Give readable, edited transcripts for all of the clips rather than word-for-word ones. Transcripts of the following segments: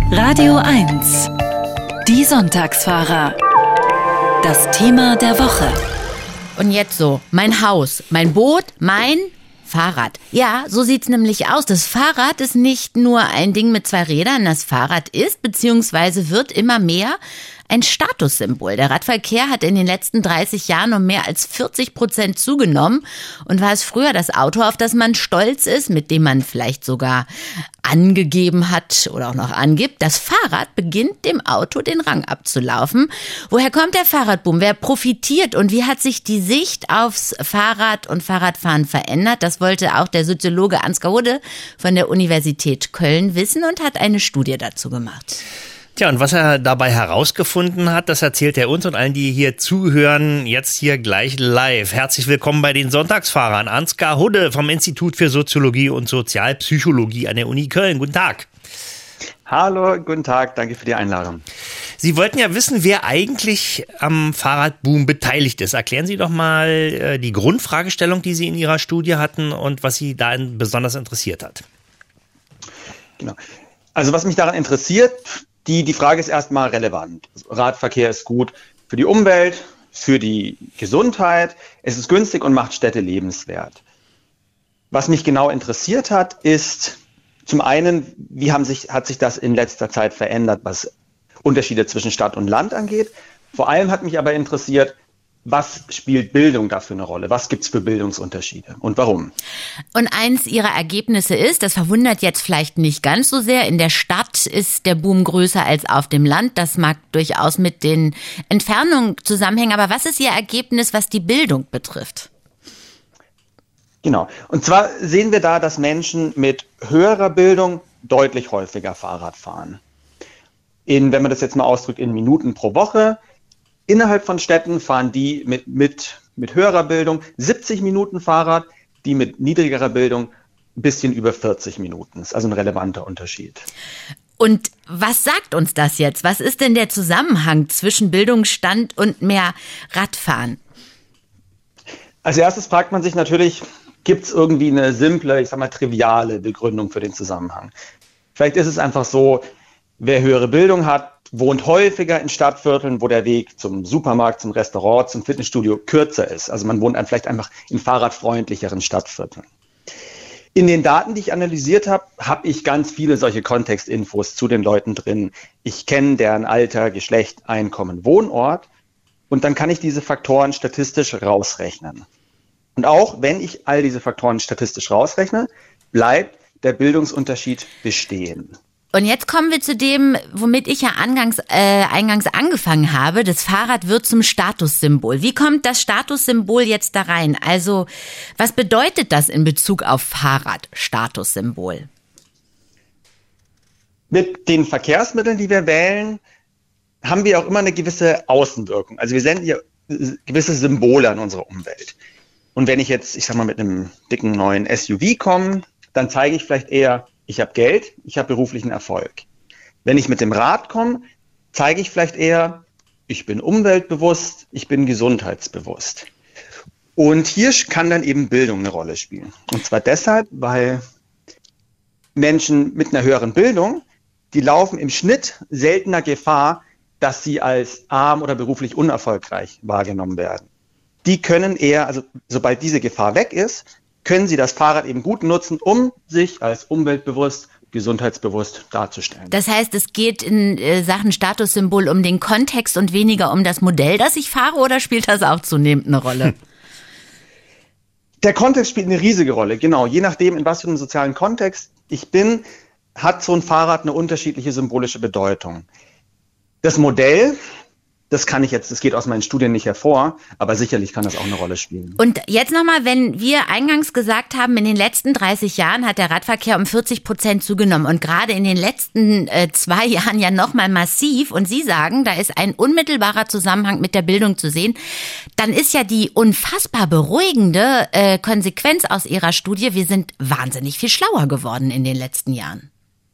Radio 1. Die Sonntagsfahrer. Das Thema der Woche. Und jetzt so, mein Haus, mein Boot, mein Fahrrad. Ja, so sieht's nämlich aus. Das Fahrrad ist nicht nur ein Ding mit zwei Rädern. Das Fahrrad ist bzw. wird immer mehr ein Statussymbol. Der Radverkehr hat in den letzten 30 Jahren um mehr als 40% zugenommen. Und war es früher das Auto, auf das man stolz ist, mit dem man vielleicht sogar angegeben hat oder auch noch angibt, das Fahrrad beginnt dem Auto den Rang abzulaufen. Woher kommt der Fahrradboom? Wer profitiert und wie hat sich die Sicht aufs Fahrrad und Fahrradfahren verändert? Das wollte auch der Soziologe Ansgar Hudde von der Universität Köln wissen und hat eine Studie dazu gemacht. Tja, und was er dabei herausgefunden hat, das erzählt er uns und allen, die hier zuhören, jetzt hier gleich live. Herzlich willkommen bei den Sonntagsfahrern. Ansgar Hudde vom Institut für Soziologie und Sozialpsychologie an der Uni Köln. Guten Tag. Hallo, guten Tag. Danke für die Einladung. Sie wollten ja wissen, wer eigentlich am Fahrradboom beteiligt ist. Erklären Sie doch mal die Grundfragestellung, die Sie in Ihrer Studie hatten und was Sie da besonders interessiert hat. Genau. Also was mich daran interessiert, die Frage ist erstmal relevant. Radverkehr ist gut für die Umwelt, für die Gesundheit. Es ist günstig und macht Städte lebenswert. Was mich genau interessiert hat, ist zum einen, wie hat sich das in letzter Zeit verändert, was Unterschiede zwischen Stadt und Land angeht. Vor allem hat mich aber interessiert, was spielt Bildung da für eine Rolle? Was gibt's für Bildungsunterschiede und warum? Und eins Ihrer Ergebnisse ist, das verwundert jetzt vielleicht nicht ganz so sehr, in der Stadt ist der Boom größer als auf dem Land. Das mag durchaus mit den Entfernungen zusammenhängen. Aber was ist Ihr Ergebnis, was die Bildung betrifft? Genau. Und zwar sehen wir da, dass Menschen mit höherer Bildung deutlich häufiger Fahrrad fahren. Wenn man das jetzt mal ausdrückt, in Minuten pro Woche. Innerhalb von Städten fahren die mit höherer Bildung 70 Minuten Fahrrad, die mit niedrigerer Bildung ein bisschen über 40 Minuten. Das ist also ein relevanter Unterschied. Und was sagt uns das jetzt? Was ist denn der Zusammenhang zwischen Bildungsstand und mehr Radfahren? Als erstes fragt man sich natürlich, gibt es irgendwie eine simple, triviale Begründung für den Zusammenhang? Vielleicht ist es einfach so, wer höhere Bildung hat, wohnt häufiger in Stadtvierteln, wo der Weg zum Supermarkt, zum Restaurant, zum Fitnessstudio kürzer ist. Also man wohnt vielleicht einfach in fahrradfreundlicheren Stadtvierteln. In den Daten, die ich analysiert habe, habe ich ganz viele solche Kontextinfos zu den Leuten drin. Ich kenne deren Alter, Geschlecht, Einkommen, Wohnort und dann kann ich diese Faktoren statistisch rausrechnen. Und auch wenn ich all diese Faktoren statistisch rausrechne, bleibt der Bildungsunterschied bestehen. Und jetzt kommen wir zu dem, womit ich ja eingangs angefangen habe. Das Fahrrad wird zum Statussymbol. Wie kommt das Statussymbol jetzt da rein? Also, was bedeutet das in Bezug auf Fahrrad, Statussymbol? Mit den Verkehrsmitteln, die wir wählen, haben wir auch immer eine gewisse Außenwirkung. Also wir senden ja gewisse Symbole an unsere Umwelt. Und wenn ich jetzt, mit einem dicken neuen SUV komme, dann zeige ich vielleicht eher, ich habe Geld, ich habe beruflichen Erfolg. Wenn ich mit dem Rad komme, zeige ich vielleicht eher, ich bin umweltbewusst, ich bin gesundheitsbewusst. Und hier kann dann eben Bildung eine Rolle spielen. Und zwar deshalb, weil Menschen mit einer höheren Bildung, die laufen im Schnitt seltener Gefahr, dass sie als arm oder beruflich unerfolgreich wahrgenommen werden. Die können eher, also sobald diese Gefahr weg ist, können sie das Fahrrad eben gut nutzen, um sich als umweltbewusst, gesundheitsbewusst darzustellen. Das heißt, es geht in Sachen Statussymbol um den Kontext und weniger um das Modell, das ich fahre, oder spielt das auch zunehmend eine Rolle? Der Kontext spielt eine riesige Rolle, genau. Je nachdem, in was für einem sozialen Kontext ich bin, hat so ein Fahrrad eine unterschiedliche symbolische Bedeutung. Das Modell, das geht aus meinen Studien nicht hervor, aber sicherlich kann das auch eine Rolle spielen. Und jetzt nochmal, wenn wir eingangs gesagt haben, in den letzten 30 Jahren hat der Radverkehr um 40% zugenommen und gerade in den letzten 2 Jahren ja nochmal massiv und Sie sagen, da ist ein unmittelbarer Zusammenhang mit der Bildung zu sehen, dann ist ja die unfassbar beruhigende Konsequenz aus Ihrer Studie, wir sind wahnsinnig viel schlauer geworden in den letzten Jahren.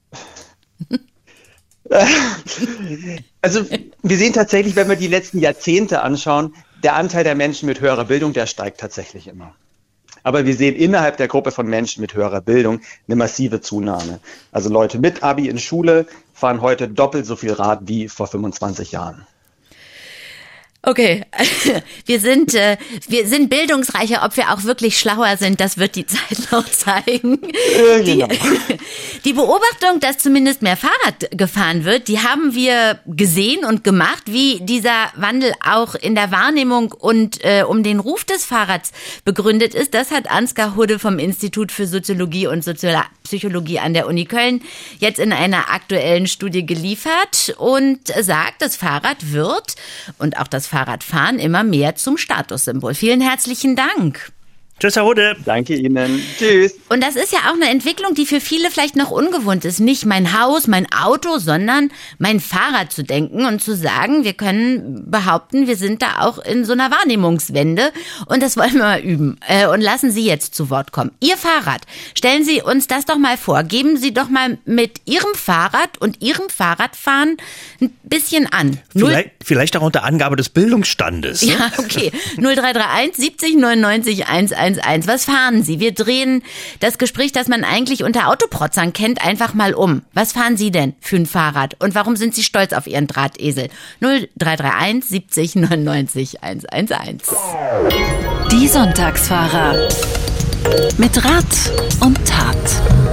Also wir sehen tatsächlich, wenn wir die letzten Jahrzehnte anschauen, der Anteil der Menschen mit höherer Bildung, der steigt tatsächlich immer. Aber wir sehen innerhalb der Gruppe von Menschen mit höherer Bildung eine massive Zunahme. Also Leute mit Abi in Schule fahren heute doppelt so viel Rad wie vor 25 Jahren. Okay, wir sind bildungsreicher, ob wir auch wirklich schlauer sind, das wird die Zeit noch zeigen. Genau. Die Beobachtung, dass zumindest mehr Fahrrad gefahren wird, die haben wir gesehen und gemacht, wie dieser Wandel auch in der Wahrnehmung und um den Ruf des Fahrrads begründet ist. Das hat Ansgar Hudde vom Institut für Soziologie und Sozialpsychologie an der Uni Köln jetzt in einer aktuellen Studie geliefert und sagt, das Fahrrad wird und auch das Fahrradfahren immer mehr zum Statussymbol. Vielen herzlichen Dank. Tschüss, Herr Hudde. Danke Ihnen. Tschüss. Und das ist ja auch eine Entwicklung, die für viele vielleicht noch ungewohnt ist. Nicht mein Haus, mein Auto, sondern mein Fahrrad zu denken und zu sagen, wir können behaupten, wir sind da auch in so einer Wahrnehmungswende. Und das wollen wir mal üben. Und lassen Sie jetzt zu Wort kommen. Ihr Fahrrad, stellen Sie uns das doch mal vor. Geben Sie doch mal mit Ihrem Fahrrad und Ihrem Fahrradfahren ein bisschen an. Vielleicht auch unter Angabe des Bildungsstandes. Ne? Ja, okay. 0331 70 99 111. Was fahren Sie? Wir drehen das Gespräch, das man eigentlich unter Autoprotzern kennt, einfach mal um. Was fahren Sie denn für ein Fahrrad? Und warum sind Sie stolz auf Ihren Drahtesel? 0331 70 99 111. Die Sonntagsfahrer. Mit Rat und Tat.